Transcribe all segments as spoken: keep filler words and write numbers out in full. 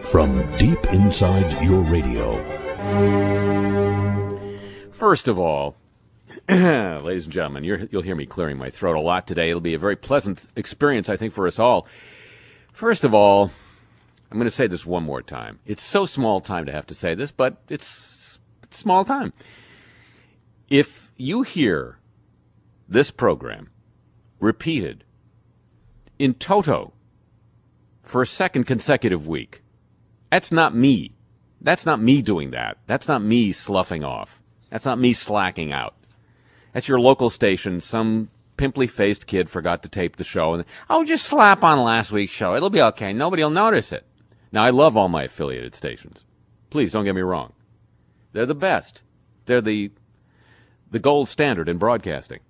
from deep inside your radio. First of all, ladies and gentlemen, you're, you'll hear me clearing my throat a lot today. It'll be a very pleasant experience, I think, for us all. First of all, I'm going to say this one more time. It's so small time to have to say this, but it's, it's small time. If you hear this program repeated in toto for a second consecutive week, that's not me. That's not me doing that. That's not me sloughing off. That's not me slacking out. That's your local station. Some pimply-faced kid forgot to tape the show, and oh, just slap on last week's show. It'll be okay. Nobody will notice it. Now, I love all my affiliated stations. Please don't get me wrong. They're the best. They're the the gold standard in broadcasting.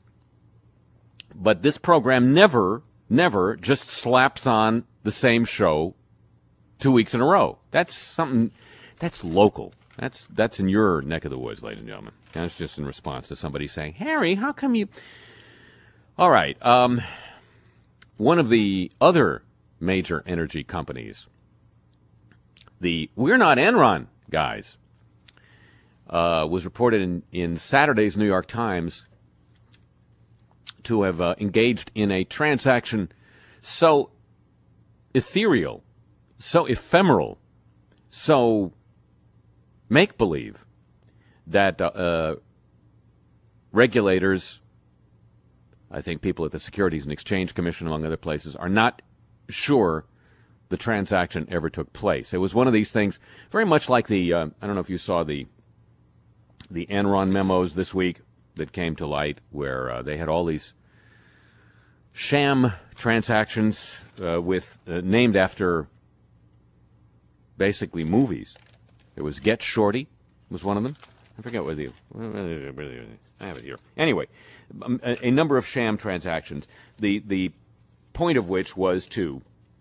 But this program never, never just slaps on the same show two weeks in a row. That's something, that's local. That's that's in your neck of the woods, ladies and gentlemen. That's just in response to somebody saying, Harry, how come you... All right. Um, one of the other major energy companies, the We're Not Enron guys, uh, was reported in, in Saturday's New York Times to have uh, engaged in a transaction so ethereal, so ephemeral, so make-believe that uh, uh, regulators, I think people at the Securities and Exchange Commission, among other places, are not sure the transaction ever took place. It was one of these things, very much like the, uh, I don't know if you saw the the Enron memos this week that came to light, where uh, they had all these sham transactions uh, with uh, named after basically movies. There was Get Shorty, was one of them. I forget what the... I have it here. Anyway, a, a number of sham transactions, the the point of which was to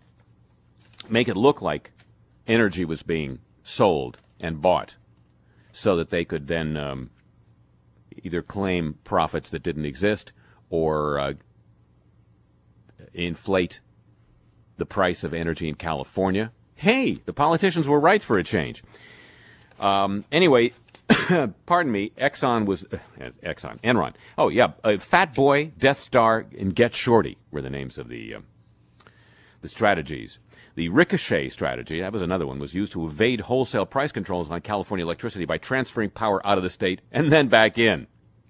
make it look like energy was being sold and bought so that they could then um, either claim profits that didn't exist or uh, inflate the price of energy in California. Hey, the politicians were right for a change. Um, anyway, pardon me, Exxon was, uh, Exxon, Enron. Oh, yeah, uh, Fat Boy, Death Star, and Get Shorty were the names of the uh, the strategies. The Ricochet strategy, that was another one, was used to evade wholesale price controls on California electricity by transferring power out of the state and then back in.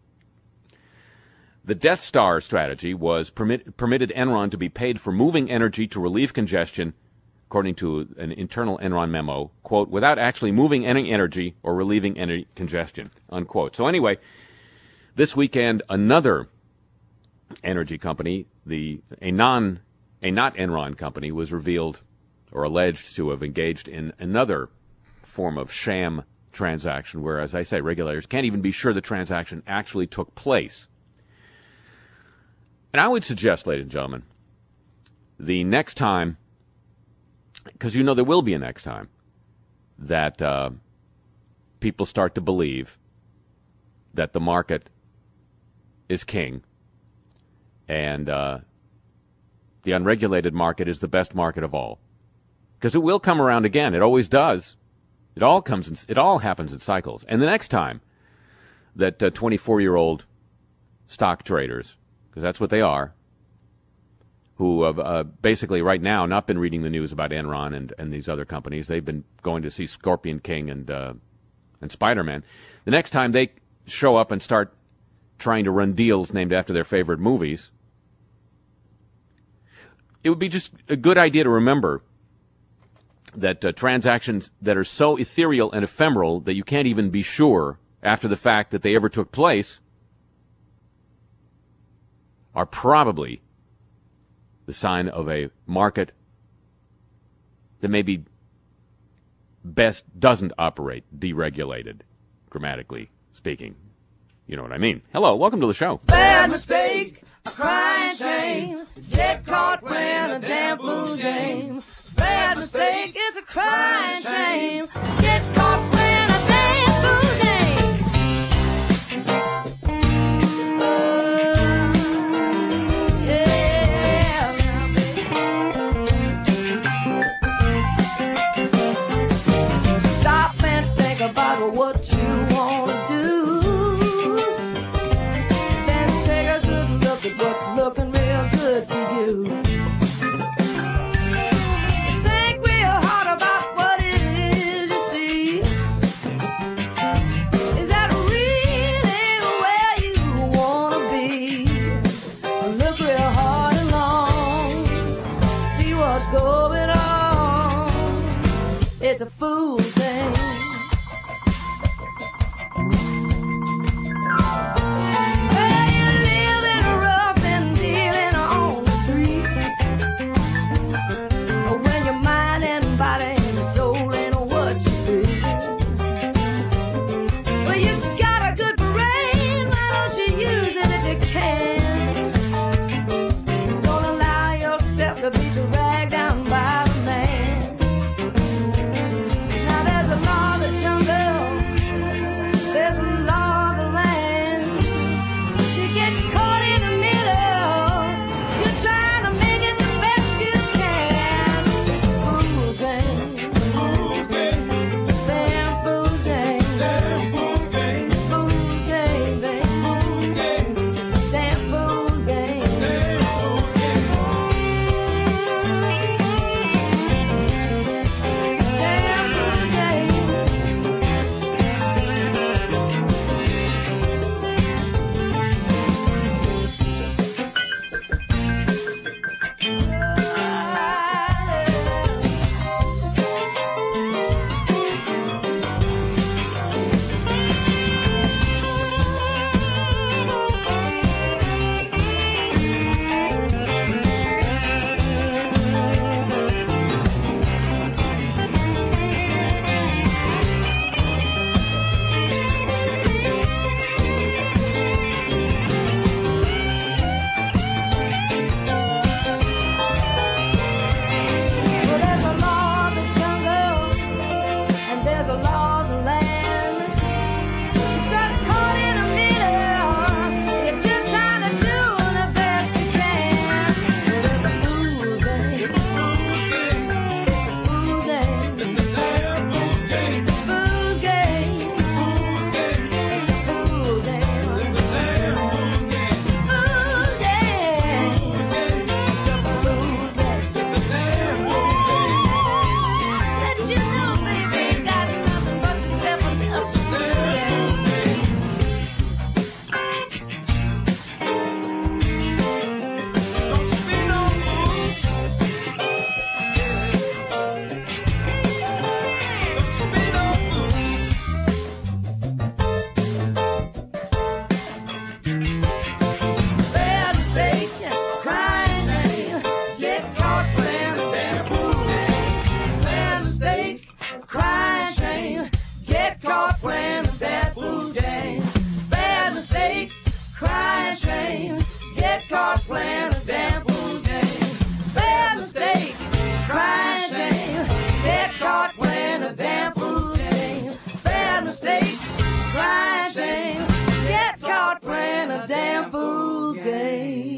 The Death Star strategy was permit, permitted Enron to be paid for moving energy to relieve congestion, according to an internal Enron memo, quote, without actually moving any energy or relieving any congestion, unquote. So anyway, this weekend, another energy company, the a non a not Enron company, was revealed or alleged to have engaged in another form of sham transaction where, as I say, regulators can't even be sure the transaction actually took place. And I would suggest, ladies and gentlemen, the next time, because you know there will be a next time, that uh, people start to believe that the market is king and uh, the unregulated market is the best market of all. Because it will come around again. It always does. It all comes. In, it all happens in cycles. And the next time that uh, twenty-four-year-old stock traders, because that's what they are, who have uh, basically right now not been reading the news about Enron and, and these other companies. They've been going to see Scorpion King and uh, and Spider-Man. The next time they show up and start trying to run deals named after their favorite movies, it would be just a good idea to remember that uh, transactions that are so ethereal and ephemeral that you can't even be sure after the fact that they ever took place are probably the sign of a market that maybe best doesn't operate deregulated, grammatically speaking. You know what I mean. Hello, welcome to the show. Bad mistake, a crying shame, get caught playing a damn fool game. Bad mistake is a crying shame, get caught playing a damn fool game. Uh, yeah, going on. It's a fool's thing. Well, you're living rough and dealing on the street. When your mind and body and your soul ain't what you feel. Well, you got a good brain, why don't you use it if you can? Don't allow yourself to be dragged down by the man. Now there's a law of the jungle, there's a law of the land. You get caught in the middle, you're trying to make it the best you can. It's a fool's game. Fool's game. It's a damn fool's game. Damn fool's game. Fool's game, baby. Fool's game. It's a damn fool's game. Damn fool's game. Damn fool's game. Well, there's a law of the jungle, and there's a law of the land. You got caught in the middle, you're just trying to do the best you can. Well, there's a fool's game. It's a fool's game. It's a fool's game. It's a damn fool's game. It's a fool's game. Fool's game. It's a fool's game. It's a damn fool's game. Fool's game. Fool's game. It's a fool's game. It's a damn fool's game. Said you know, baby, you got nothing but yourself and just a fool's game. Don't you be no fool. Don't you be no fool. Bad mistake, crying shame, get caught playing the damn fool's game. Bad mistake, crying shame, get caught playing the damn fool's game. Bad mistake, crying shame, get caught playing the damn fool's game. Bad mistake, crying shame, get caught playing the damn fool's game. Bad mistake, crying shame, get caught playing a damn fool's game.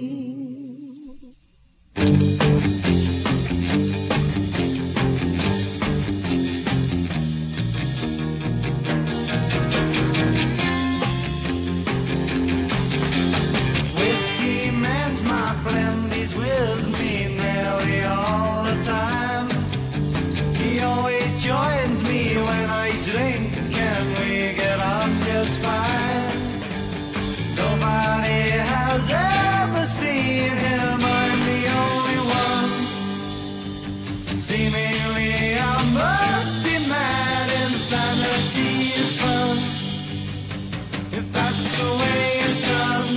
Whiskey man's my friend, he's with me nearly all the time. He always joins me when I drink, and we get on just fine. Nobody has ever seen him, I'm the only one. Seemingly I must be mad, insanity is fun. If that's the way it's done.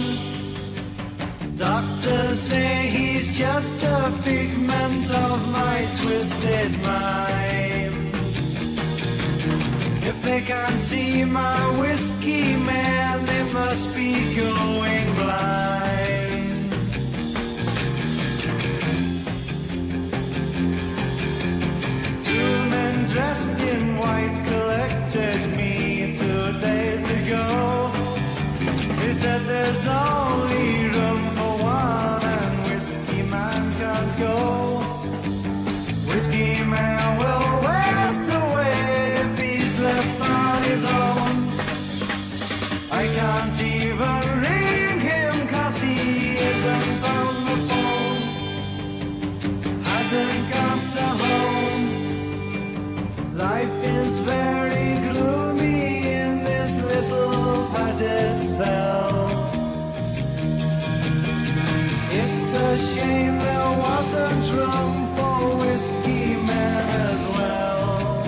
Doctors say he's just a figment of my twisted mind. If they can't see my whiskey man, they must be going blind. Two men dressed in white collected me two days ago. They said there's only room for one and Whiskey Man can't go. Whiskey Man will waste away if he's left on his own. I can't even ring him cause he isn't on the phone. Hasn't got a home. Life is very gloomy in this little padded cell. It's a shame there wasn't room for whiskey. whiskey man as well.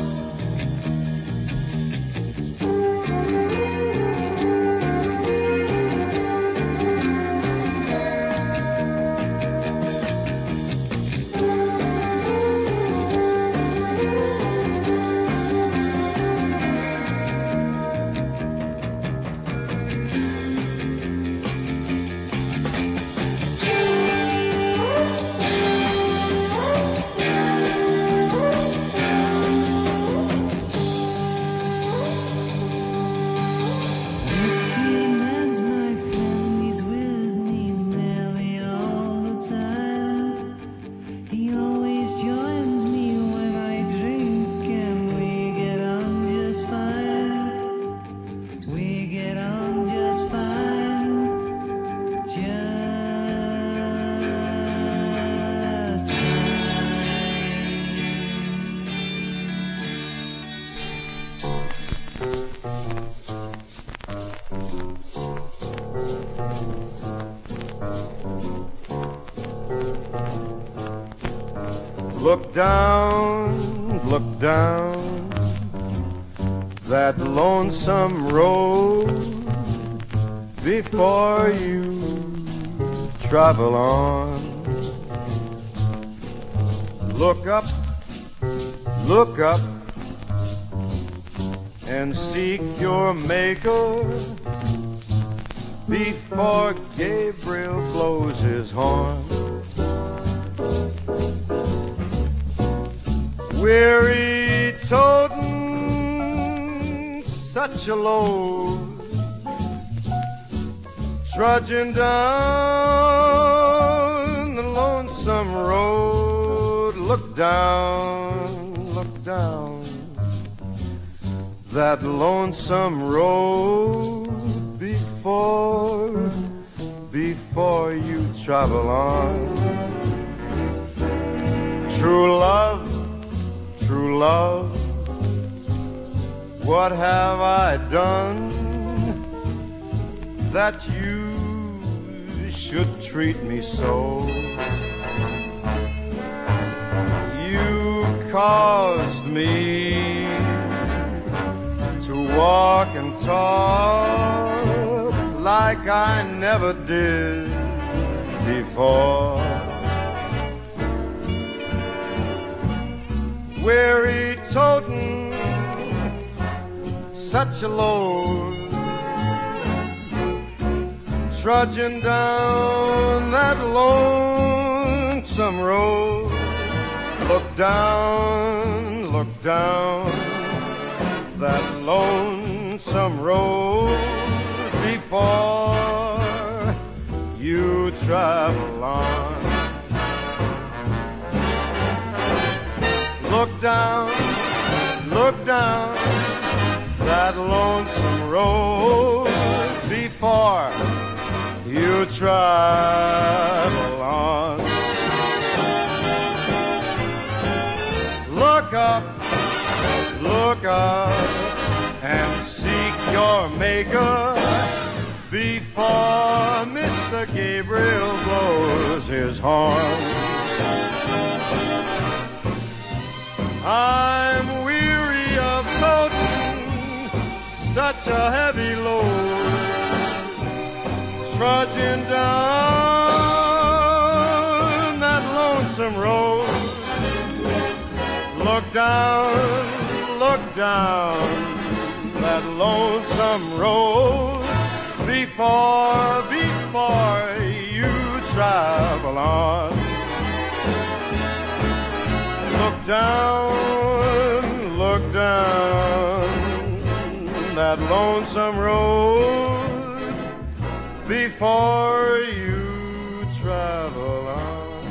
Look down, look down that lonesome road before you travel on. Look up, look up and seek your maker before Gabriel blows his horn. Weary toting such a load, trudging down the lonesome road. Look down, look down that lonesome road before, before you travel on. True love, true love, what have I done that you should treat me so? You caused me to walk and talk like I never did before. Weary toting such a load, trudging down that lonesome road. Look down, look down that lonesome road before you travel on. Look down, look down that lonesome road before you travel on. Look up, look up and seek your maker before Mister Gabriel blows his horn. I'm weary of toting such a heavy load, trudging down that lonesome road. Look down, look down that lonesome road before, before you travel on. Look down, look down that lonesome road before you travel on.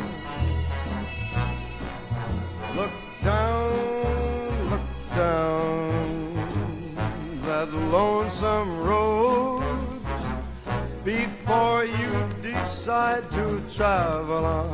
Look down, look down that lonesome road before you decide to travel on.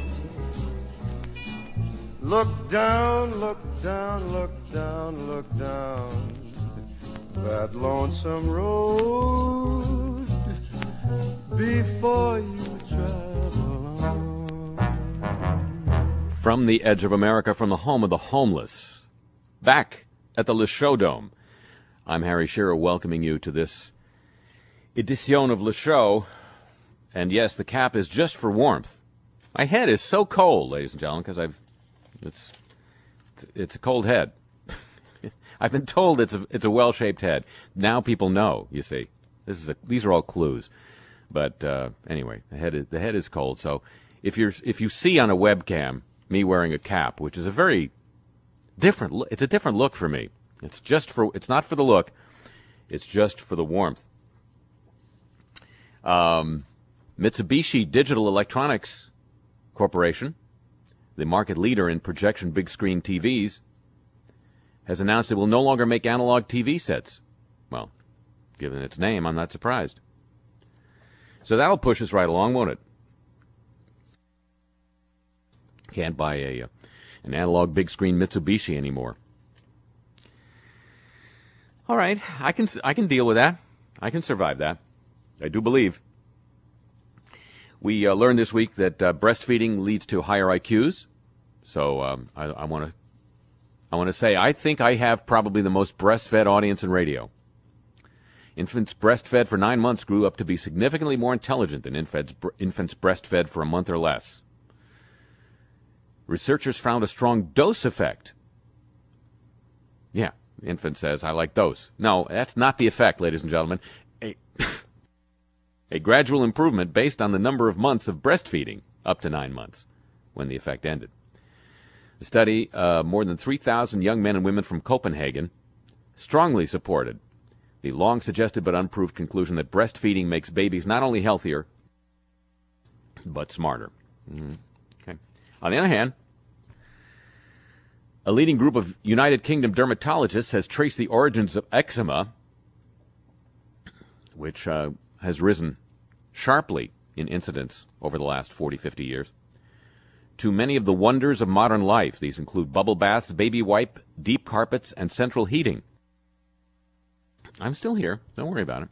Look down, look down, look down, look down that lonesome road before you travel on. From the edge of America, from the home of the homeless, back at the Le Show Dome. I'm Harry Shearer, welcoming you to this edition of Le Show. And yes, the cap is just for warmth. My head is so cold, ladies and gentlemen, because I've it's it's a cold head. I've been told it's a it's a well-shaped head. Now people know. You see, this is a these are all clues. But uh, anyway, the head is, the head is cold. So if you're if you see on a webcam me wearing a cap, which is a very different look, it's a different look for me. It's just for it's not for the look. It's just for the warmth. Um, Mitsubishi Digital Electronics Corporation, the market leader in projection big screen T Vs, has announced it will no longer make analog T V sets. Well, given its name, I'm not surprised. So that'll push us right along, won't it? Can't buy a uh, an analog big screen Mitsubishi anymore. All right, I can I can deal with that. I can survive that. I do believe. We uh, learned this week that uh, breastfeeding leads to higher I Qs. So um, I want to I want to say I think I have probably the most breastfed audience in radio. Infants breastfed for nine months grew up to be significantly more intelligent than infants, infants breastfed for a month or less. Researchers found a strong dose effect. Yeah, the infant says, I like dose. No, that's not the effect, ladies and gentlemen. A, a gradual improvement based on the number of months of breastfeeding, up to nine months, when the effect ended. The study, uh, more than three thousand young men and women from Copenhagen, strongly supported the long-suggested but unproved conclusion that breastfeeding makes babies not only healthier, but smarter. Mm-hmm. Okay. On the other hand, a leading group of United Kingdom dermatologists has traced the origins of eczema, which uh, has risen sharply in incidence over the last forty, fifty years, to many of the wonders of modern life. These include bubble baths, baby wipe, deep carpets, and central heating. I'm still here. Don't worry about it.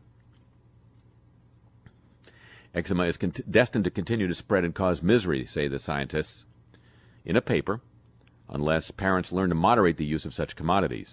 Eczema is con- destined to continue to spread and cause misery, say the scientists, in a paper, unless parents learn to moderate the use of such commodities.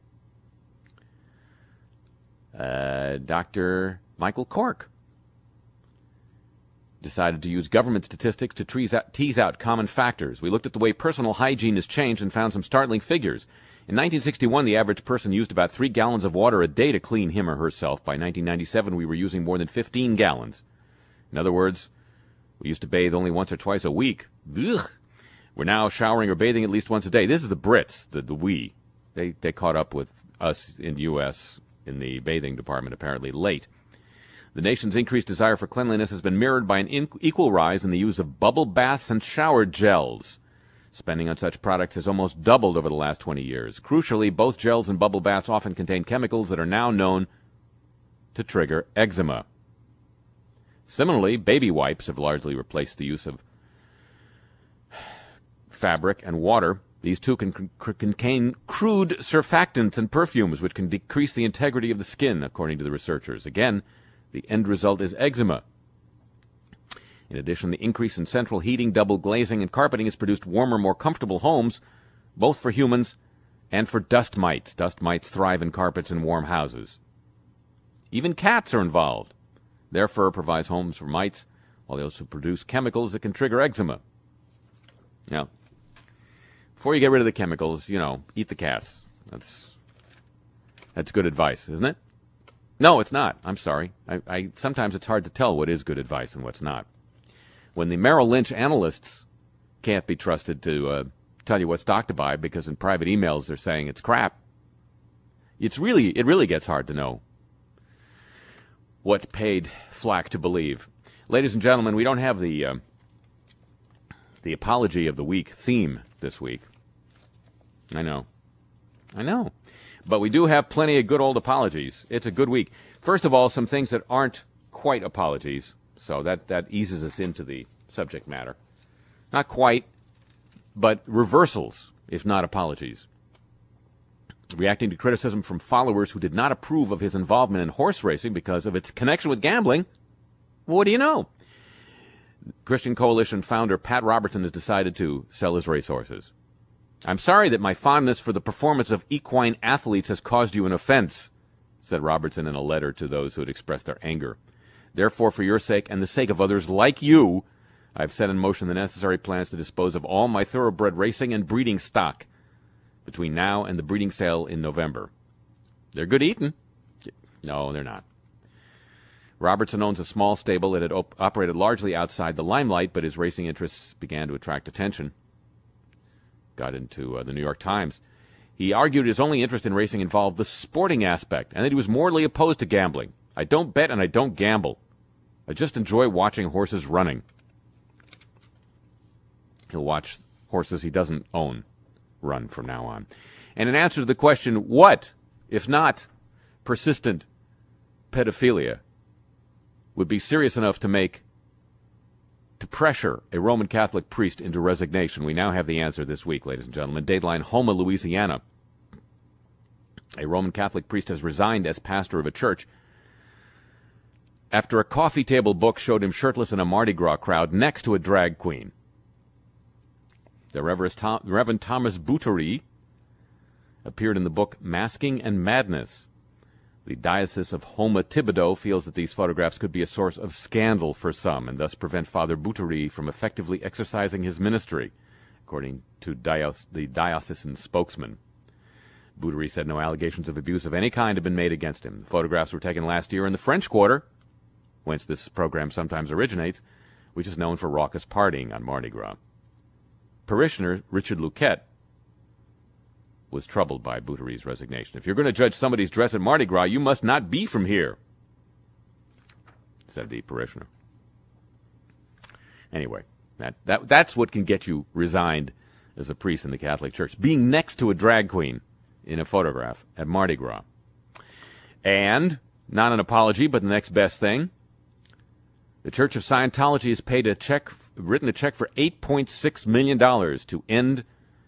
Uh, Doctor Michael Cork decided to use government statistics to tease out, tease out common factors. We looked at the way personal hygiene has changed and found some startling figures. In nineteen sixty-one, the average person used about three gallons of water a day to clean him or herself. By nineteen ninety-seven, we were using more than fifteen gallons. In other words, we used to bathe only once or twice a week. Ugh. We're now showering or bathing at least once a day. This is the Brits, the, the we. They, they caught up with us in the U S in the bathing department apparently late. The nation's increased desire for cleanliness has been mirrored by an in- equal rise in the use of bubble baths and shower gels. Spending on such products has almost doubled over the last twenty years. Crucially, both gels and bubble baths often contain chemicals that are now known to trigger eczema. Similarly, baby wipes have largely replaced the use of fabric and water. These two can c- contain crude surfactants and perfumes, which can decrease the integrity of the skin, according to the researchers. Again, the end result is eczema. In addition, the increase in central heating, double glazing, and carpeting has produced warmer, more comfortable homes, both for humans and for dust mites. Dust mites thrive in carpets and warm houses. Even cats are involved. Their fur provides homes for mites, while they also produce chemicals that can trigger eczema. Now, before you get rid of the chemicals, you know, eat the cats. That's that's good advice, isn't it? No, it's not. I'm sorry. I, I sometimes it's hard to tell what is good advice and what's not. When the Merrill Lynch analysts can't be trusted to uh, tell you what stock to buy because in private emails they're saying it's crap, it's really it really gets hard to know what paid flack to believe. Ladies and gentlemen, we don't have the uh, the apology of the week theme this week. I know. I know. But we do have plenty of good old apologies. It's a good week. First of all, some things that aren't quite apologies. So that, that eases us into the subject matter. Not quite, but reversals, if not apologies. Reacting to criticism from followers who did not approve of his involvement in horse racing because of its connection with gambling, well, what do you know? Christian Coalition founder Pat Robertson has decided to sell his racehorses. I'm sorry that my fondness for the performance of equine athletes has caused you an offense, said Robertson in a letter to those who had expressed their anger. Therefore, for your sake and the sake of others like you, I've set in motion the necessary plans to dispose of all my thoroughbred racing and breeding stock between now and the breeding sale in November. They're good eating. No, they're not. Robertson owns a small stable that had op- operated largely outside the limelight, but his racing interests began to attract attention. Got into uh, the New York Times. He argued his only interest in racing involved the sporting aspect, and that he was morally opposed to gambling. I don't bet and I don't gamble. I just enjoy watching horses running. He'll watch horses he doesn't own run from now on. And in answer to the question, what, if not persistent pedophilia, would be serious enough to make, to pressure a Roman Catholic priest into resignation? We now have the answer this week, ladies and gentlemen. Dateline, Houma, Louisiana. A Roman Catholic priest has resigned as pastor of a church after a coffee table book showed him shirtless in a Mardi Gras crowd next to a drag queen. The Reverend, Tom, Reverend Thomas Bouterie appeared in the book Masking and Madness. The Diocese of Houma-Thibodaux feels that these photographs could be a source of scandal for some and thus prevent Father Bouterie from effectively exercising his ministry, according to dios- the diocesan spokesman. Bouterie said no allegations of abuse of any kind have been made against him. The photographs were taken last year in the French Quarter, whence this program sometimes originates, which is known for raucous partying on Mardi Gras. Parishioner Richard Luquette was troubled by Bouterie's resignation. If you're going to judge somebody's dress at Mardi Gras, you must not be from here, said the parishioner. Anyway, that, that that's what can get you resigned as a priest in the Catholic Church, being next to a drag queen in a photograph at Mardi Gras. And, not an apology, but the next best thing, the Church of Scientology has paid a check, written a check for eight point six million dollars to end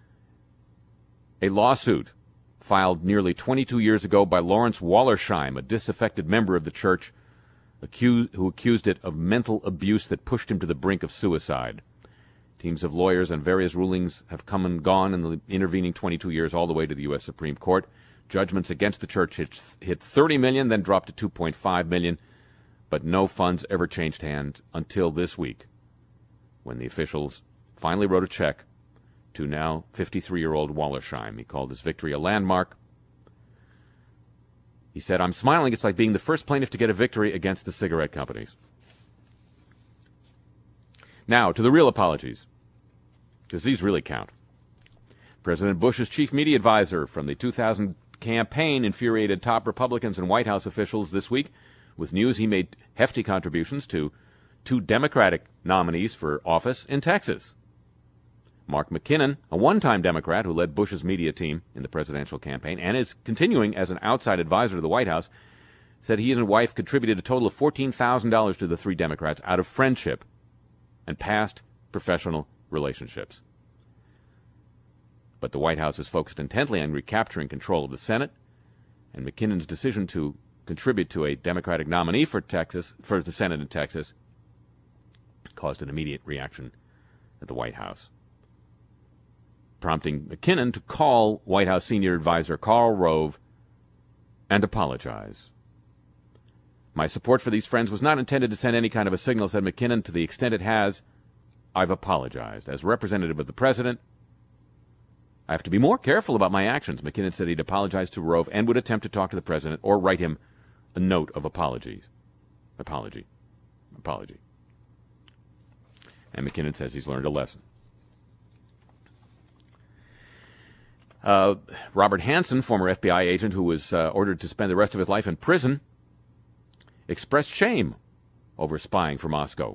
a lawsuit filed nearly twenty-two years ago by Lawrence Wallersheim, a disaffected member of the church accused, who accused it of mental abuse that pushed him to the brink of suicide. Teams of lawyers and various rulings have come and gone in the intervening twenty-two years, all the way to the U S Supreme Court. Judgments against the church hit, hit thirty million dollars, then dropped to two point five million dollars, but no funds ever changed hands until this week, when the officials finally wrote a check to now fifty-three-year-old Wallersheim. He called his victory a landmark. He said, "I'm smiling. It's like being the first plaintiff to get a victory against the cigarette companies." Now, to the real apologies, because these really count. President Bush's chief media advisor from the two thousand campaign infuriated top Republicans and White House officials this week with news he made hefty contributions to two Democratic nominees for office in Texas. Mark McKinnon, a one-time Democrat who led Bush's media team in the presidential campaign and is continuing as an outside advisor to the White House, said he and his wife contributed a total of fourteen thousand dollars to the three Democrats out of friendship and past professional relationships. But the White House is focused intently on recapturing control of the Senate, and McKinnon's decision to contribute to a Democratic nominee for Texas, for the Senate in Texas, caused an immediate reaction at the White House, prompting McKinnon to call White House senior advisor Karl Rove and apologize. "My support for these friends was not intended to send any kind of a signal," said McKinnon. "To the extent it has, I've apologized. As representative of the president, I have to be more careful about my actions." McKinnon said he'd apologize to Rove and would attempt to talk to the president or write him a note of apologies. Apology. Apology. And McKinnon says he's learned a lesson. Uh, Robert Hansen, former F B I agent who was uh, ordered to spend the rest of his life in prison, expressed shame over spying for Moscow.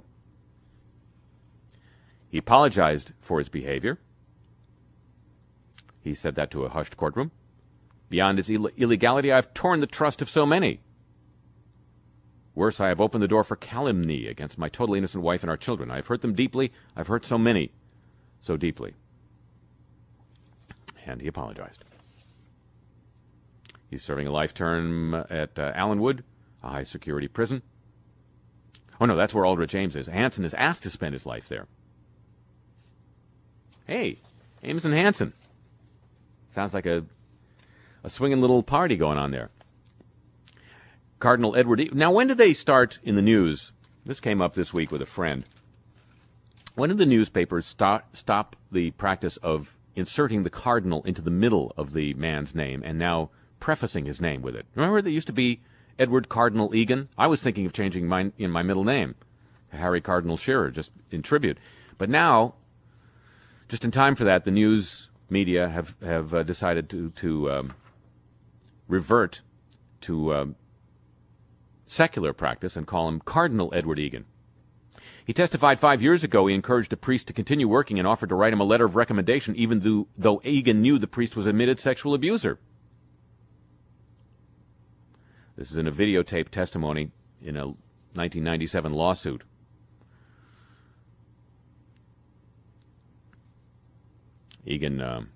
He apologized for his behavior. He said that to a hushed courtroom. "Beyond its Ill- illegality, I've torn the trust of so many. Worse, I have opened the door for calumny against my totally innocent wife and our children. I've hurt them deeply. I've hurt so many, so deeply." And he apologized. He's serving a life term at uh, Allenwood, a high-security prison. Oh, no, that's where Aldrich Ames is. Hansen is asked to spend his life there. Hey, Ames and Hansen. Sounds like a a swinging little party going on there. Cardinal Edward E. Now, when did they start in the news? This came up this week with a friend. When did the newspapers stop, stop the practice of inserting the cardinal into the middle of the man's name and now prefacing his name with it? Remember, there used to be Edward Cardinal Egan? I was thinking of changing mine in my middle name, Harry Cardinal Shearer, just in tribute. But now, just in time for that, the news media have have uh, decided to to um, revert to uh, secular practice and call him Cardinal Edward Egan. He testified five years ago he encouraged a priest to continue working and offered to write him a letter of recommendation, even though, though Egan knew the priest was an admitted sexual abuser. This is in a videotaped testimony in a nineteen ninety-seven lawsuit. Egan, um,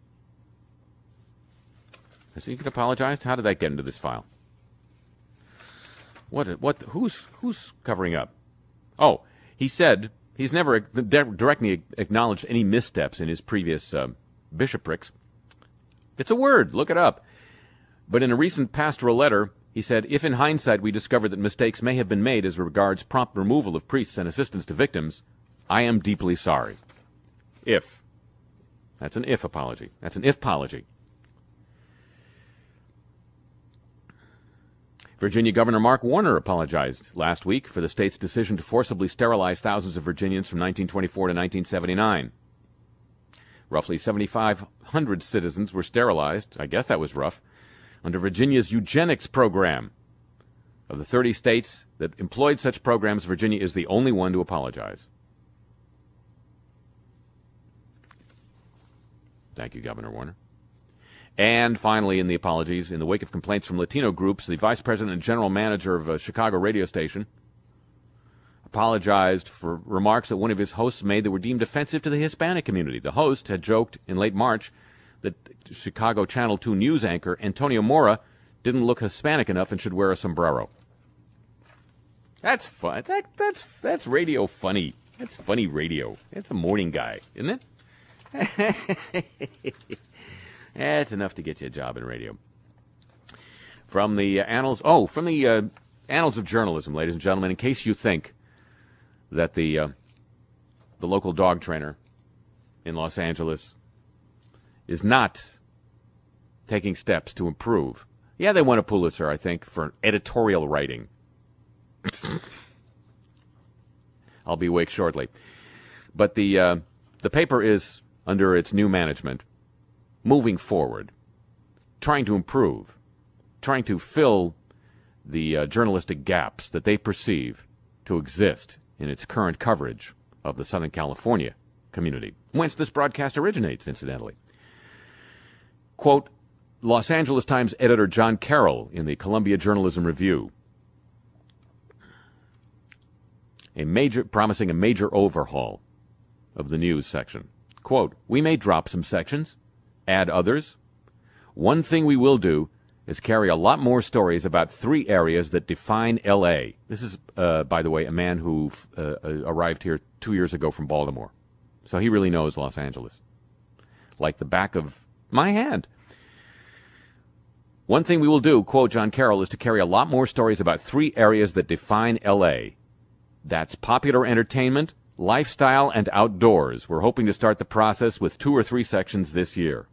has Egan apologized? How did that get into this file? What? What? Who's who's covering up? Oh, he said he's never directly acknowledged any missteps in his previous uh, bishoprics. It's a word. Look it up. But in a recent pastoral letter, he said, if in hindsight we discover that mistakes may have been made as regards prompt removal of priests and assistance to victims, I am deeply sorry. If. That's an if apology. That's an if apology. Virginia Governor Mark Warner apologized last week for the state's decision to forcibly sterilize thousands of Virginians from nineteen twenty-four to nineteen seventy-nine. Roughly seventy-five hundred citizens were sterilized, I guess that was rough, under Virginia's eugenics program. Of the thirty states that employed such programs, Virginia is the only one to apologize. Thank you, Governor Warner. And finally, in the apologies, in the wake of complaints from Latino groups, the vice president and general manager of a Chicago radio station apologized for remarks that one of his hosts made that were deemed offensive to the Hispanic community. The host had joked in late March that Chicago Channel two news anchor Antonio Mora didn't look Hispanic enough and should wear a sombrero. That's fun. That, that's, that's radio funny. That's funny radio. That's a morning guy, isn't it? That's enough to get you a job in radio. From the uh, annals, oh, from the uh, annals of journalism, ladies and gentlemen, in case you think that the uh, the local dog trainer in Los Angeles is not taking steps to improve. Yeah, they won a Pulitzer, I think, for editorial writing. I'll be awake shortly. But the uh, the paper is, under its new management, moving forward, trying to improve, trying to fill the uh, journalistic gaps that they perceive to exist in its current coverage of the Southern California community, whence this broadcast originates, incidentally. Quote, Los Angeles Times editor John Carroll in the Columbia Journalism Review, a major promising a major overhaul of the news section. Quote, we may drop some sections, add others. One thing we will do is carry a lot more stories about three areas that define L A. This is, uh, by the way, a man who uh, arrived here two years ago from Baltimore. So he really knows Los Angeles, like the back of my hand. One thing we will do, quote John Carroll, is to carry a lot more stories about three areas that define L A. That's popular entertainment, lifestyle, and outdoors. We're hoping to start the process with two or three sections this year.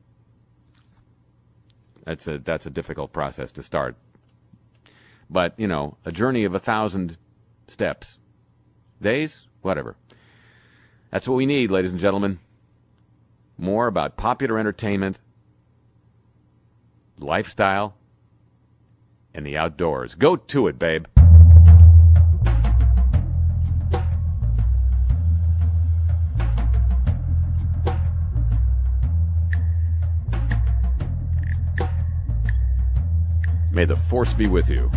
That's a that's a difficult process to start. But, you know, a journey of a thousand steps. Days? Whatever. That's what we need, ladies and gentlemen. More about popular entertainment, lifestyle, and the outdoors. Go to it, babe. May the force be with you.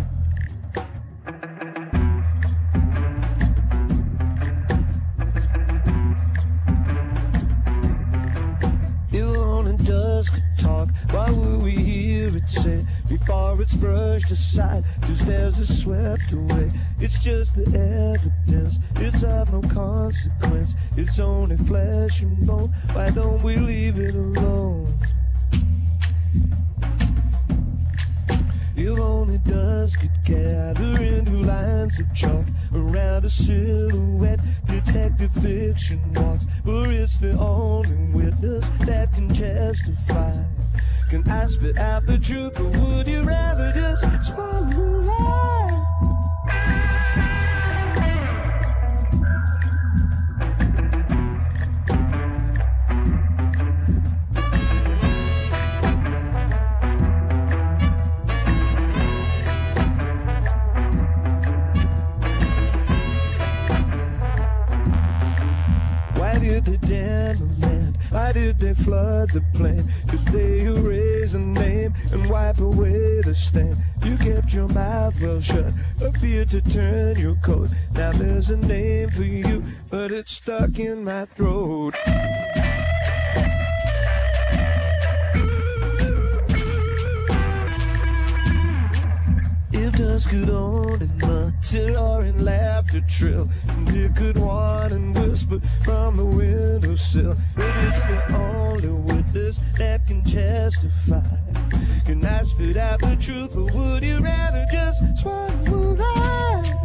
You wanna just us could talk, why would we hear it said before it's brushed aside, just as it's swept away? It's just the evidence, it's of no consequence, it's only flesh and bone. Why don't we leave it alone? If only dust could gather into lines of chalk around a silhouette, detective fiction walks, but it's the only witness that can testify. Can I spit out the truth, or would you rather just swallow a lie? Why did they dam the land? Why did they flood the plain? Did they erase the name and wipe away the stain? You kept your mouth well shut, appeared to turn your coat. Now there's a name for you, but it's stuck in my throat. If dust could only mutter or in laughter trill, and it could whine and whisper from the windowsill, but it's the only witness that can testify. Can I spit out the truth, or would you rather just swallow a lie?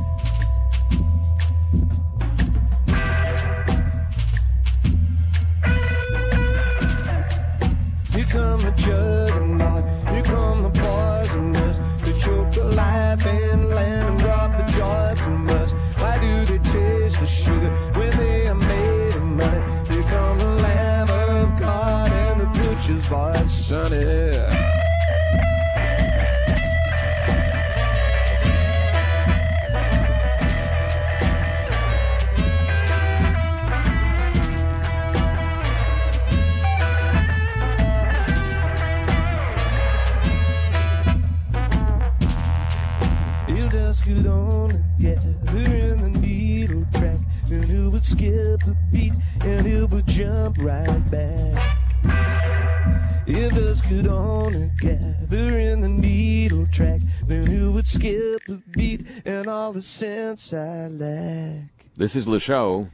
Here come the juggernaut, here come the poisoners, they choke the life in land and rob the joy from us. Why do they taste the sugar when they are made of money? Here come the Lamb of God and the butcher's voice, sonny. Could only gather in the needle track, and it would skip a beat and it would jump right back. If us could only gather in the needle track, then it would skip a beat and all the sense I lack. This is Le Show.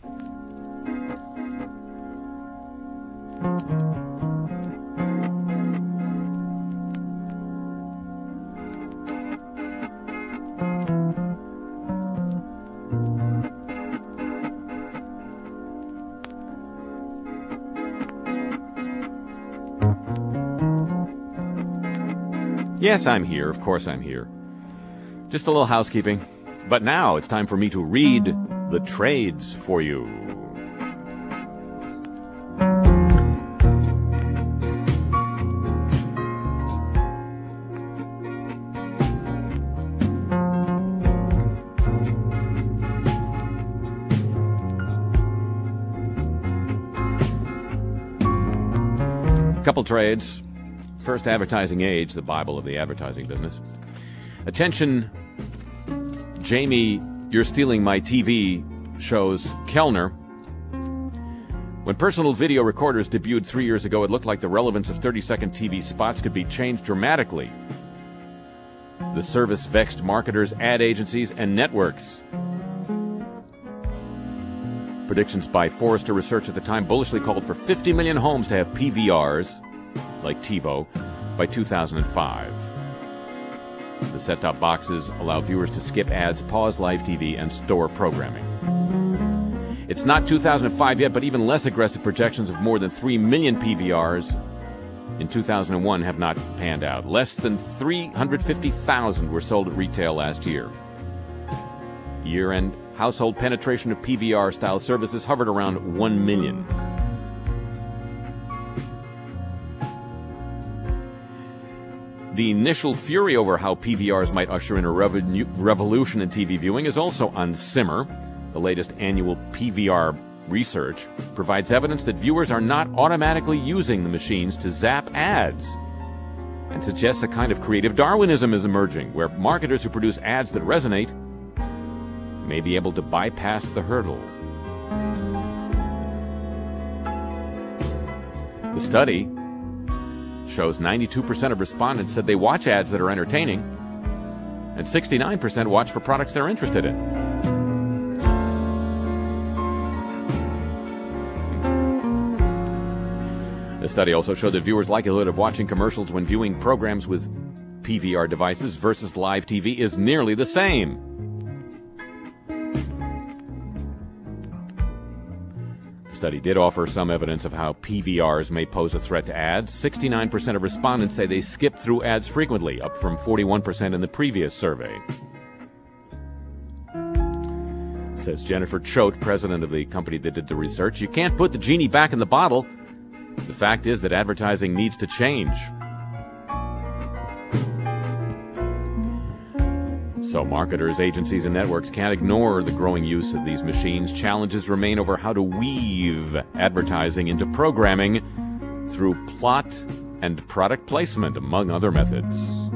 Yes, I'm here. Of course I'm here. Just a little housekeeping. But now it's time for me to read the trades for you. A couple trades. First, Advertising Age, the Bible of the advertising business. Attention, Jamie, You're Stealing My T V shows Kellner. When personal video recorders debuted three years ago, it looked like the relevance of thirty-second T V spots could be changed dramatically. The service vexed marketers, ad agencies, and networks. Predictions by Forrester Research at the time bullishly called for fifty million homes to have P V Rs, like TiVo, by two thousand five. The set-top boxes allow viewers to skip ads, pause live T V, and store programming. It's not two thousand five yet, but even less aggressive projections of more than three million P V Rs in two thousand one have not panned out. Less than three hundred fifty thousand were sold at retail last year. Year-end household penetration of P V R-style services hovered around one million. The initial fury over how P V Rs might usher in a revenu- revolution in T V viewing is also on simmer. The latest annual P V R research provides evidence that viewers are not automatically using the machines to zap ads, and suggests a kind of creative Darwinism is emerging, where marketers who produce ads that resonate may be able to bypass the hurdle. The study shows ninety-two percent of respondents said they watch ads that are entertaining, and sixty-nine percent watch for products they're interested in. The study also showed that viewers' likelihood of watching commercials when viewing programs with P V R devices versus live T V is nearly the same. The study did offer some evidence of how P V Rs may pose a threat to ads. sixty-nine percent of respondents say they skip through ads frequently, up from forty-one percent in the previous survey. Says Jennifer Choate, president of the company that did the research, you can't put the genie back in the bottle. The fact is that advertising needs to change. So marketers, agencies, and networks can't ignore the growing use of these machines. Challenges remain over how to weave advertising into programming through plot and product placement, among other methods.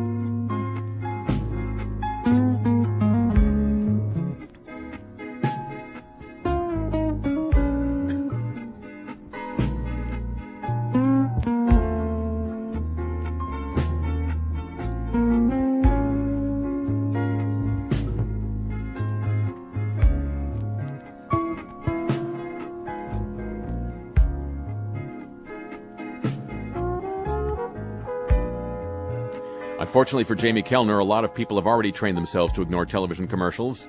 Unfortunately for Jamie Kellner, a lot of people have already trained themselves to ignore television commercials.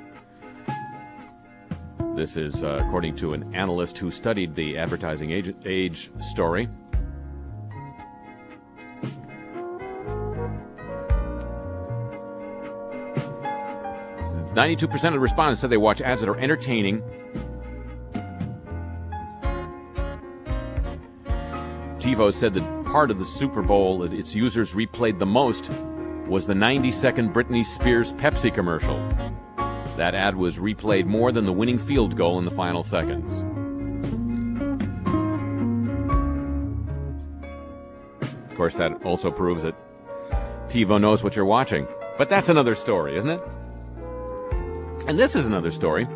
This is uh, according to an analyst who studied the advertising age, age story. ninety-two percent of the respondents said they watch ads that are entertaining. TiVo said that part of the Super Bowl that its users replayed the most was the ninety-second Britney Spears Pepsi commercial. That ad was replayed more than the winning field goal in the final seconds. Of course, that also proves that TiVo knows what you're watching. But that's another story, isn't it? And this is another story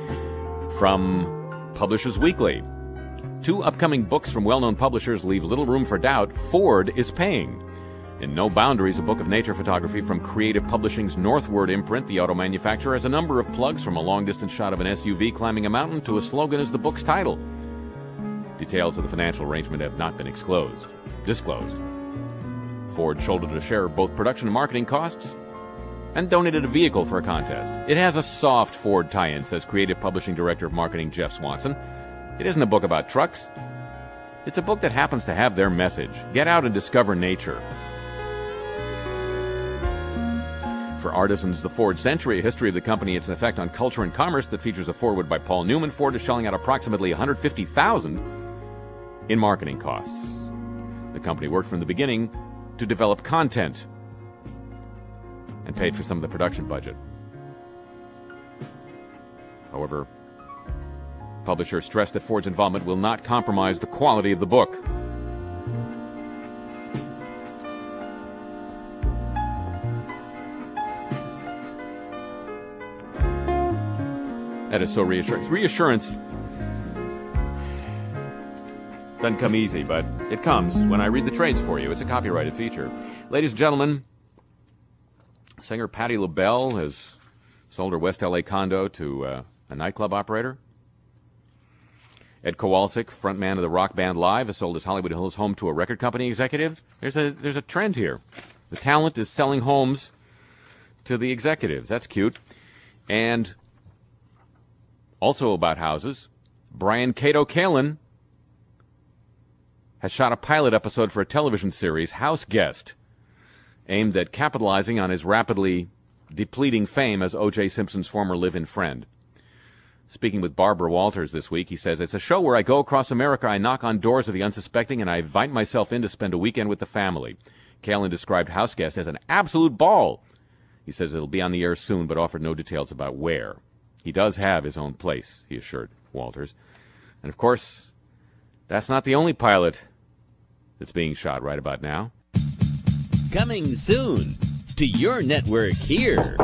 from Publishers Weekly. Two upcoming books from well-known publishers leave little room for doubt. Ford is paying. In No Boundaries, a book of nature photography from Creative Publishing's Northward imprint, the auto manufacturer has a number of plugs, from a long-distance shot of an S U V climbing a mountain to a slogan as the book's title. Details of the financial arrangement have not been disclosed. disclosed. Ford shouldered a share of both production and marketing costs and donated a vehicle for a contest. It has a soft Ford tie-in, says Creative Publishing Director of Marketing Jeff Swanson. It isn't a book about trucks. It's a book that happens to have their message. Get out and discover nature. For Artisans, the Ford Century, a history of the company, its effect on culture and commerce, that features a foreword by Paul Newman, Ford is shelling out approximately one hundred fifty thousand dollars in marketing costs. The company worked from the beginning to develop content and paid for some of the production budget. However, publishers stressed that Ford's involvement will not compromise the quality of the book. That is so reassuring. Reassurance doesn't come easy, but it comes when I read the trades for you. It's a copyrighted feature. Ladies and gentlemen, singer Patti LaBelle has sold her West L A condo to uh, a nightclub operator. Ed Kowalczyk, frontman of the rock band Live, has sold his Hollywood Hills home to a record company executive. There's a there's a trend here. The talent is selling homes to the executives. That's cute. And also about houses, Brian Cato Kalin has shot a pilot episode for a television series, House Guest, aimed at capitalizing on his rapidly depleting fame as O J. Simpson's former live-in friend. Speaking with Barbara Walters this week, he says, "It's a show where I go across America, I knock on doors of the unsuspecting, and I invite myself in to spend a weekend with the family." Kalin described House Guest as an absolute ball. He says it'll be on the air soon, but offered no details about where. He does have his own place, he assured Walters. And of course, that's not the only pilot that's being shot right about now. Coming soon to your network here.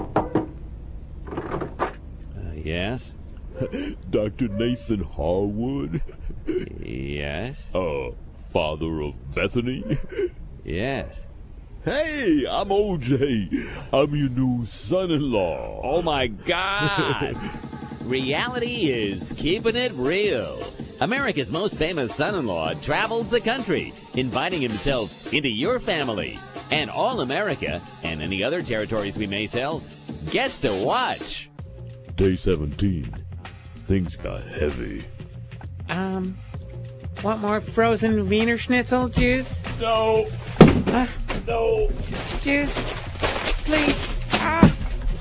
Uh, yes? Doctor Nathan Harwood? Yes? Uh, father of Bethany. Yes. Hey, I'm O J. I'm your new son-in-law. Oh, my God. Reality is keeping it real. America's most famous son-in-law travels the country, inviting himself into your family. And all America, and any other territories we may sell, gets to watch. Day seventeen. Things got heavy. Um, want more frozen Wiener Schnitzel juice? No. Uh, No. juice, please. Ah.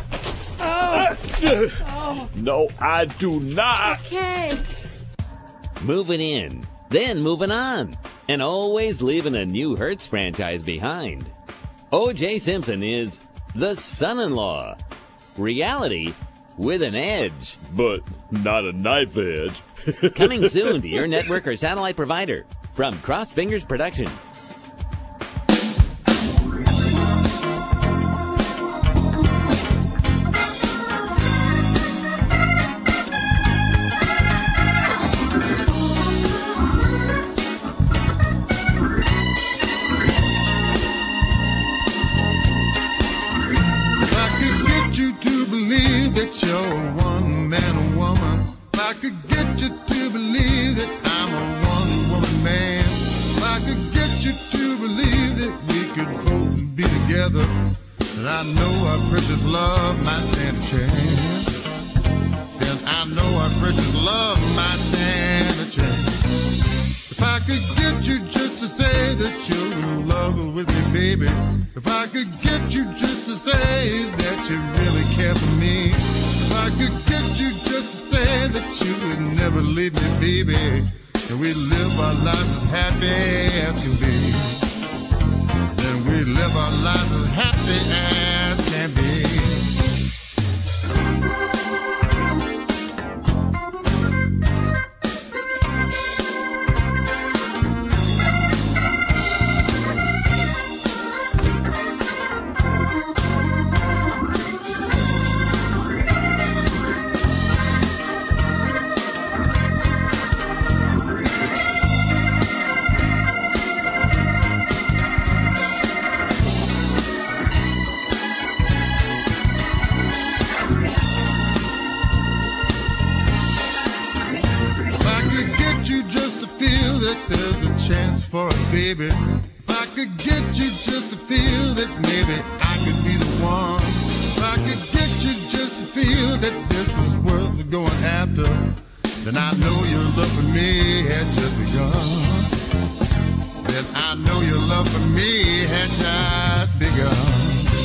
Oh. Oh. No, I do not. Okay. Moving in, then moving on, and always leaving a new Hertz franchise behind. O J Simpson is the son-in-law. Reality with an edge. But not a knife edge. Coming soon to your network or satellite provider from Crossed Fingers Productions. I know our precious love might stand a chance. Then I know our precious love might stand a chance. If I could get you just to say that you're in love with me, baby. If I could get you just to say that you really care for me. If I could get you just to say that you would never leave me, baby. And we live our lives as happy as can be. Then we live our lives as happy as can be. For a baby, if I could get you just to feel that maybe I could be the one. If I could get you just to feel that this was worth going after, then I know your love for me had just begun. Then I know your love for me had just begun.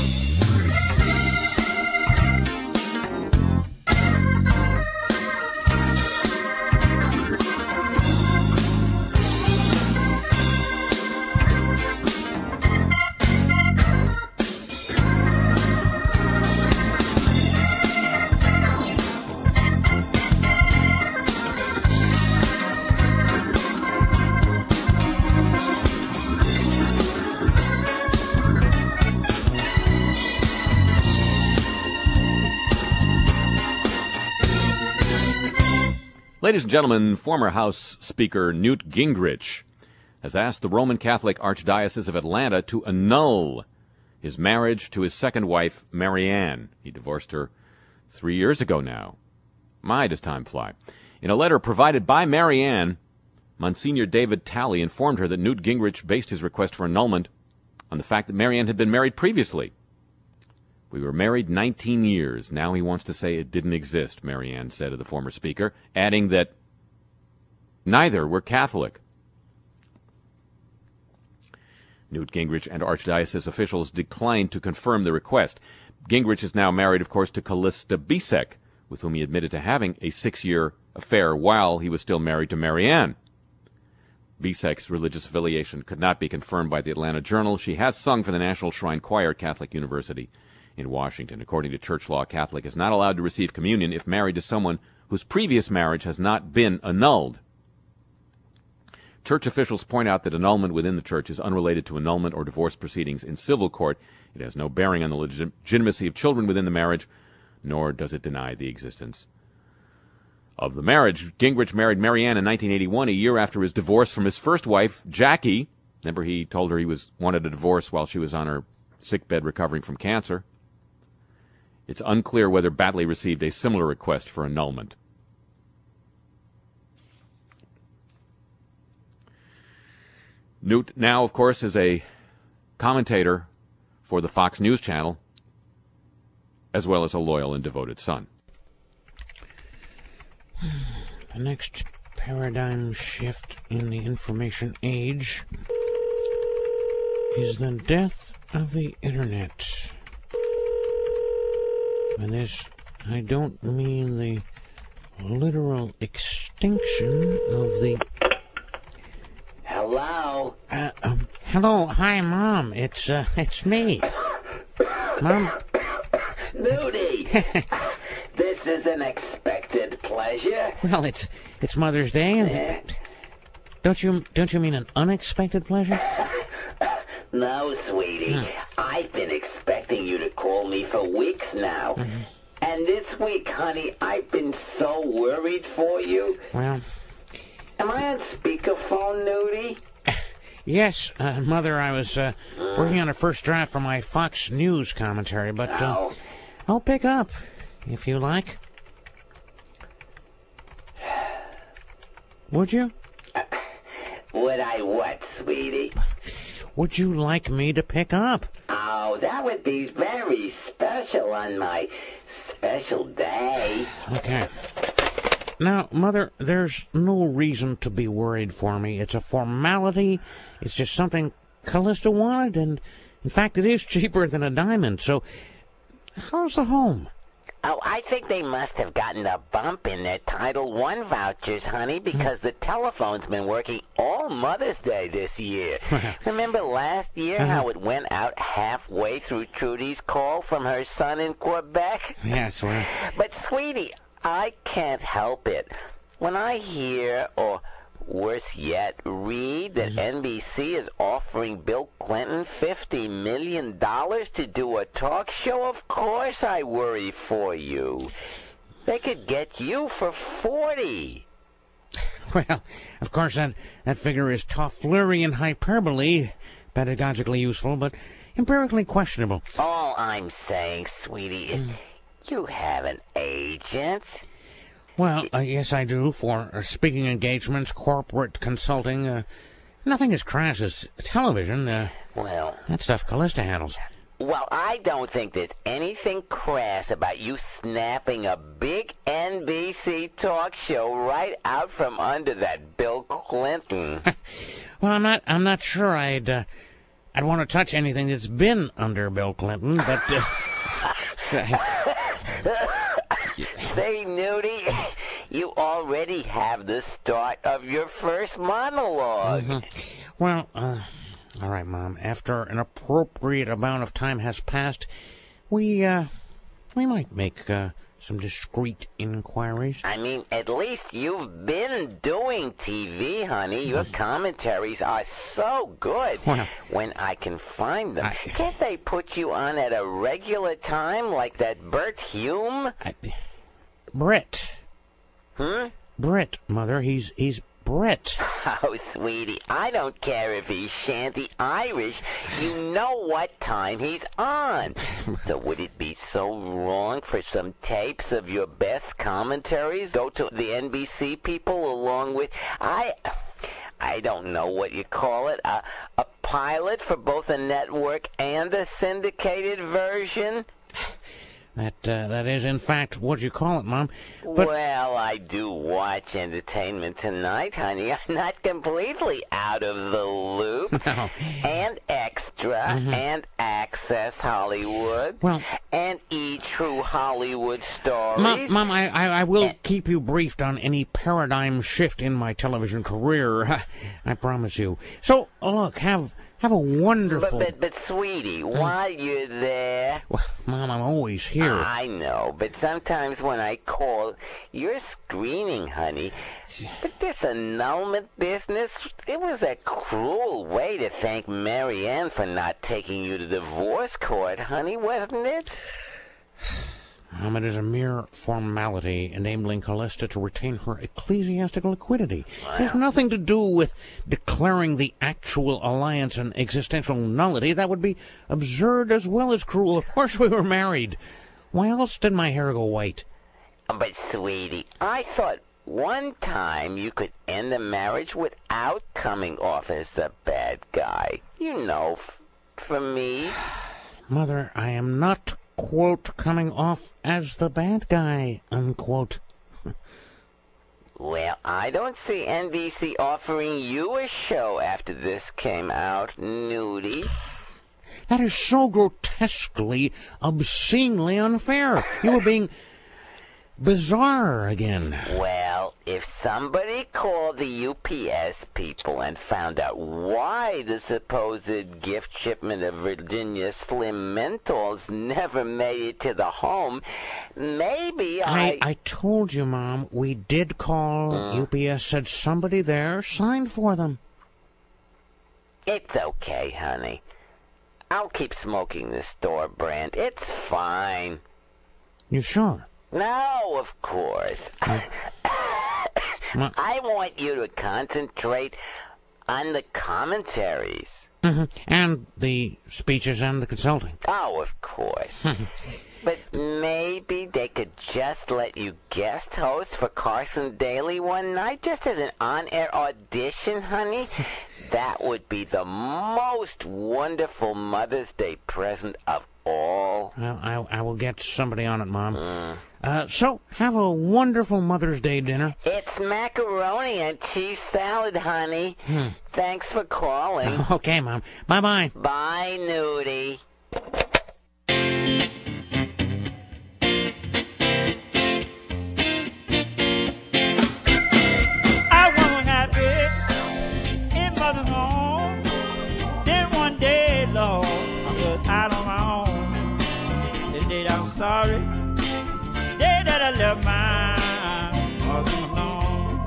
Ladies and gentlemen, former House Speaker Newt Gingrich has asked the Roman Catholic Archdiocese of Atlanta to annul his marriage to his second wife, Marianne. He divorced her three years ago now. My, does time fly. In a letter provided by Marianne, Monsignor David Talley informed her that Newt Gingrich based his request for annulment on the fact that Marianne had been married previously. We were married nineteen years. Now he wants to say it didn't exist, Marianne said of the former speaker, adding that neither were Catholic. Newt Gingrich and Archdiocese officials declined to confirm the request. Gingrich is now married, of course, to Callista Bisek, with whom he admitted to having a six-year affair while he was still married to Marianne. Bisek's religious affiliation could not be confirmed by the Atlanta Journal. She has sung for the National Shrine Choir at Catholic University in Washington. According to church law, a Catholic is not allowed to receive communion if married to someone whose previous marriage has not been annulled. Church officials point out that annulment within the church is unrelated to annulment or divorce proceedings in civil court. It has no bearing on the legitimacy of children within the marriage, nor does it deny the existence of the marriage. Gingrich married Marianne in nineteen eighty-one, a year after his divorce from his first wife, Jackie. Remember, he told her he was wanted a divorce while she was on her sickbed recovering from cancer. It's unclear whether Batley received a similar request for annulment. Newt now, of course, is a commentator for the Fox News Channel, as well as a loyal and devoted son. The next paradigm shift in the information age is the death of the Internet. And this, I don't mean the literal extinction of the... Hello? Uh, um, hello, hi, Mom. It's, uh, it's me. Mom? Nudie! This is an expected pleasure. Well, it's it's Mother's Day, and Yeah. don't you don't you mean an unexpected pleasure? No, sweetie. I've been expecting you to call me for weeks now. And this week, honey, I've been so worried for you. Well, Am I on speakerphone, Nudie? yes, uh, Mother, I was uh, working on a first draft for my Fox News commentary, but uh, Oh. I'll pick up if you like. Would you? Would I what, sweetie? Would you like me to pick up? Oh, that would be very special on my special day. Okay. Now, Mother, there's no reason to be worried for me. It's a formality. It's just something Callista wanted, and in fact, it is cheaper than a diamond. So, how's the home? Oh, I think they must have gotten a bump in their Title One vouchers, honey, because the telephone's been working all Mother's Day this year. Remember last year how it went out halfway through Trudy's call from her son in Quebec? Yes, well... But, sweetie, I can't help it. When I hear, or worse yet, read that N B C is offering Bill Clinton fifty million dollars to do a talk show, of course I worry for you. They could get you for forty. Well, of course, that, that figure is Tofflerian hyperbole, pedagogically useful, but empirically questionable. All I'm saying, sweetie, is you have an agent. Well, uh, yes, I do, for uh, speaking engagements, corporate consulting, uh, nothing as crass as television. Uh, Well, that stuff Callista handles. well, I don't think there's anything crass about you snapping a big N B C talk show right out from under that Bill Clinton. Well, I'm not, I'm not sure I'd, uh, I'd want to touch anything that's been under Bill Clinton, but, uh, Say, Nudie, you already have the start of your first monologue. well, uh, all right, Mom, after an appropriate amount of time has passed, we, uh, we might make, uh, some discreet inquiries. I mean, at least you've been doing T V, honey. Your commentaries are so good Well, when I can find them. I- Can't they put you on at a regular time like that Bert Hume? I, Brett. Hmm? Brett, Mother, he's, he's Brett. Oh, sweetie, I don't care if he's shanty Irish. You know what time he's on. So would it be so wrong for some tapes of your best commentaries go to the N B C people along with... I... I don't know what you call it. A, a pilot for both a network and a syndicated version? That, uh, that is, in fact, what you call it, Mom. But, Well, I do watch Entertainment Tonight, honey. I'm not completely out of the loop. No. And Extra, and Access Hollywood, Well- and E! True Hollywood Stories. Mom, Mom I, I, I will keep you briefed on any paradigm shift in my television career. I promise you. So, look, have have a But, wonderful... but, but, sweetie, while you're there... Well, Mom, I'm always here. I know, but sometimes when I call, you're screaming, honey. But this annulment business, it was a cruel way to thank Marianne for not taking you to divorce court, honey, wasn't it? Um, it is a mere formality enabling Callista to retain her ecclesiastical liquidity. It has nothing to do with declaring the actual alliance an existential nullity. That would be absurd as well as cruel. Of course we were married. Why else did my hair go white? But, sweetie, I thought one time you could end the marriage without coming off as the bad guy. You know, f- for me. Mother, I am not, quote, coming off as the bad guy, unquote. Well, I don't see N B C offering you a show after this came out, Nudie. That is so grotesquely, obscenely unfair. You were being bizarre again. Well, if somebody called the U P S people and found out why the supposed gift shipment of Virginia Slim Menthols never made it to the home, maybe I... I, I told you, Mom, we did call. Mm. U P S said somebody there signed for them. It's okay, honey. I'll keep smoking the store brand. It's fine. You sure? No, of course. I want you to concentrate on the commentaries. Mm-hmm. And the speeches and the consulting. Oh, of course. But maybe they could just let you guest host for Carson Daly one night, just as an on-air audition, honey. That would be the most wonderful Mother's Day present of all. Well, I, I will get somebody on it, Mom. Mm. Uh, so, have a wonderful Mother's Day dinner. It's macaroni and cheese salad, honey. Hmm. Thanks for calling. Okay, Mom. Bye-bye. Bye, Nudie. I wasn't happy in Mother's home. Then one day, Lord, I was out on my own. The day that I'm sorry, day that I left my mother alone.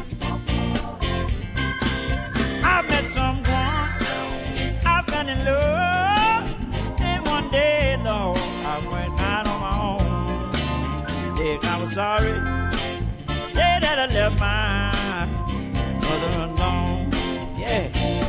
I met someone, I fell in love. Then one day, Lord, I went out on my own. Day that I was sorry, day that I left my mother alone. Yeah.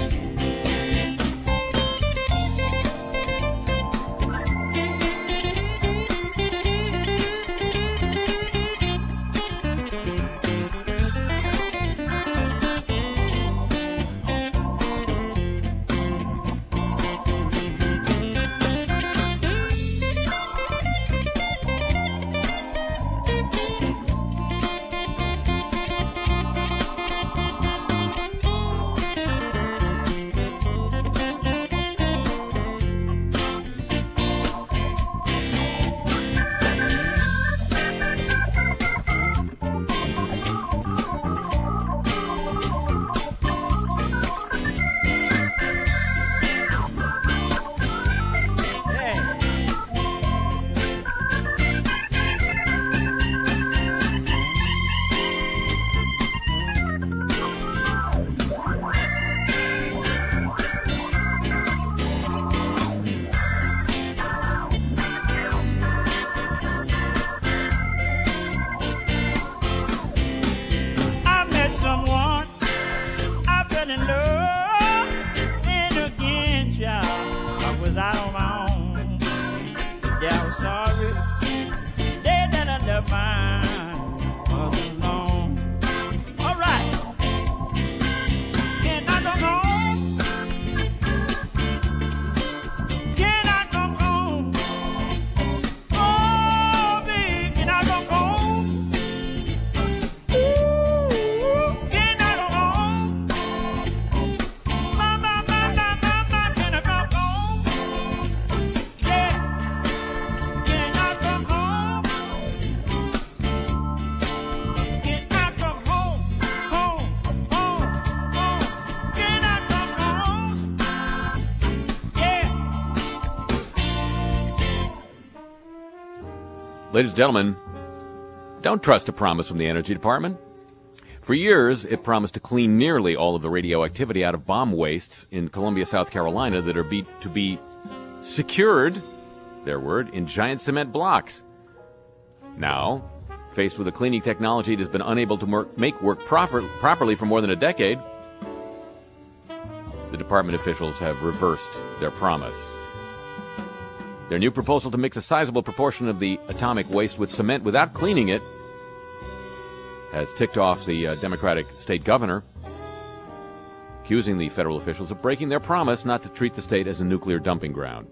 Ladies and gentlemen, don't trust a promise from the Energy Department. For years, it promised to clean nearly all of the radioactivity out of bomb wastes in Columbia, South Carolina that are be, to be secured, their word, in giant cement blocks. Now, faced with a cleaning technology it has been unable to mer- make work proper- properly for more than a decade, the department officials have reversed their promise. Their new proposal to mix a sizable proportion of the atomic waste with cement without cleaning it has ticked off the uh, Democratic state governor, accusing the federal officials of breaking their promise not to treat the state as a nuclear dumping ground.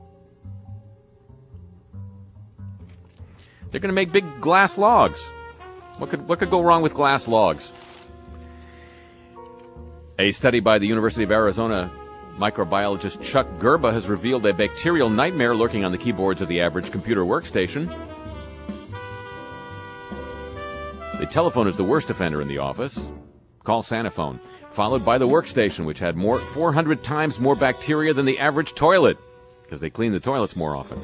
They're going to make big glass logs. What could what could go wrong with glass logs? A study by the University of Arizona microbiologist Chuck Gerba has revealed a bacterial nightmare lurking on the keyboards of the average computer workstation. The telephone is the worst offender in the office. Call Sanaphone. Followed by the workstation, which had more four hundred times more bacteria than the average toilet, because they clean the toilets more often.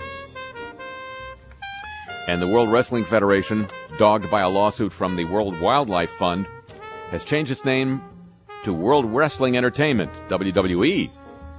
And the World Wrestling Federation, dogged by a lawsuit from the World Wildlife Fund, has changed its name to World Wrestling Entertainment, W W E.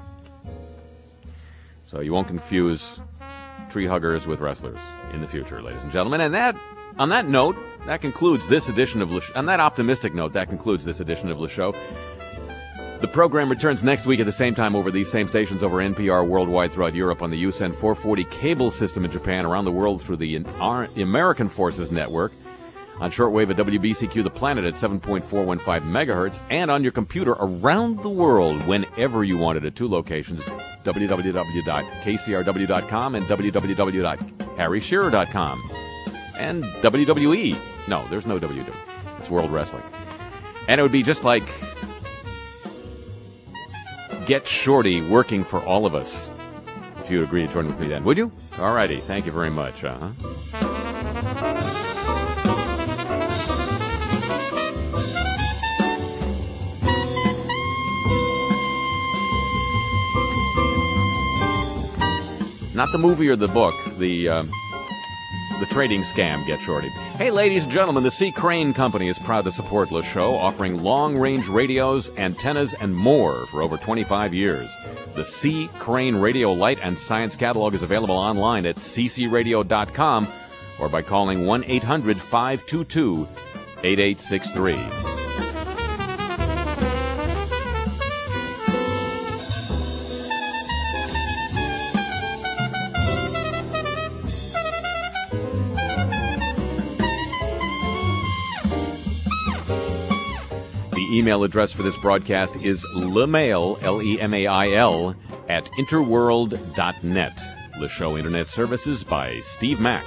So you won't confuse tree huggers with wrestlers in the future, ladies and gentlemen. And that, on that note, that concludes this edition of Le Show. On that optimistic note, that concludes this edition of Le Show. The program returns next week at the same time over these same stations over N P R worldwide throughout Europe on the U S N four forty cable system in Japan, around the world through the American Forces Network, on shortwave at W B C Q The Planet at seven point four one five megahertz, and on your computer around the world whenever you want it at two locations, w w w dot k c r w dot com and w w w dot harry shearer dot com. And W W E. No, there's no W W E. It's World Wrestling. And it would be just like Get Shorty working for all of us. If you would agree to join with me then, would you? All righty. Thank you very much. Uh-huh. Not the movie or the book, the uh, the trading scam, Get Shorty. Hey, ladies and gentlemen, the C. Crane Company is proud to support Le Show, offering long-range radios, antennas, and more for over twenty-five years. The C. Crane Radio Light and Science Catalog is available online at c c radio dot com or by calling one eight hundred five two two eight eight six three. Email address for this broadcast is lemail, L E M A I L, at interworld dot net. Le Show Internet Services by Steve Mack.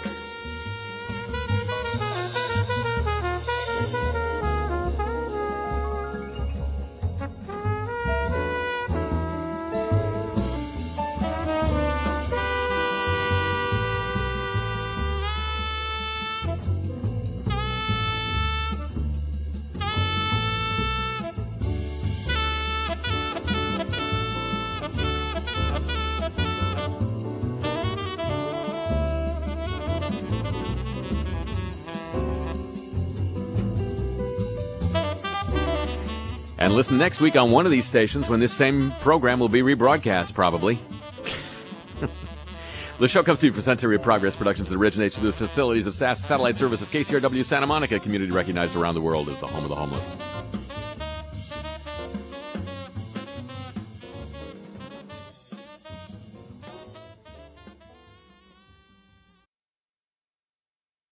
And listen next week on one of these stations when this same program will be rebroadcast, probably. The show comes to you from Century Progress Productions that originates through the facilities of S A S Satellite Service of K C R W Santa Monica, community recognized around the world as the home of the homeless.